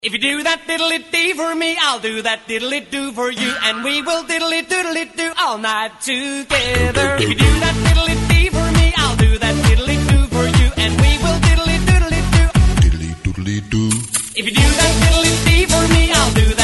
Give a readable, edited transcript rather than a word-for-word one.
If you do that diddly-dee for me, I'll do that diddly-do for you, and we will diddly-doodly-do all night together. If you do that diddly-dee for me, I'll do that diddly-do for you, and we will diddly-doodly-do. Diddly-doodly-do. If you do that diddly-dee for me, I'll do that